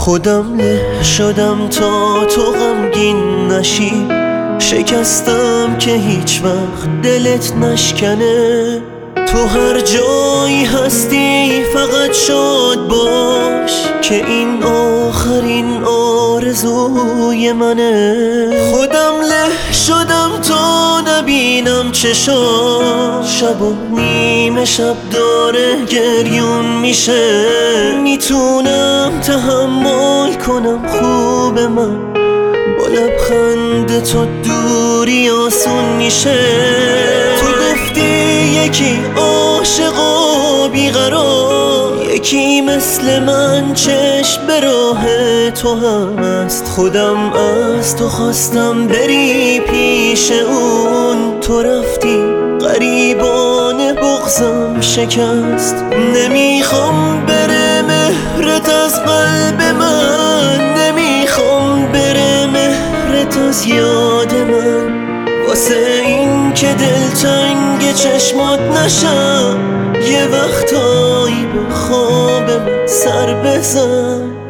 خودم له شدم تا تو غمگین نشی، شکستم که هیچ وقت دلت نشکنه. تو هر جایی هستی فقط شاد باش که این آخرین آرزوی منه. خودم له شدم تا نبینم چشام، شب و نیمه شب داره گریون میشه. میتونم تحمل کنم خوب من، با لبخند تو دوری آسون میشه. تو گفتی یکی عاشق و بیقرار، یکی مثل من چشم به راه تو هم است. خودم از تو خواستم بری پیش اون، تو رفتی غریبانه بغضم شکست. نمیخوام بره مهرت از قلب من، نمیخوام بره مهرت از یاد من. واسه این که دلتنگ چشمات نشم، یه وقتایی به خواب من سر بزن.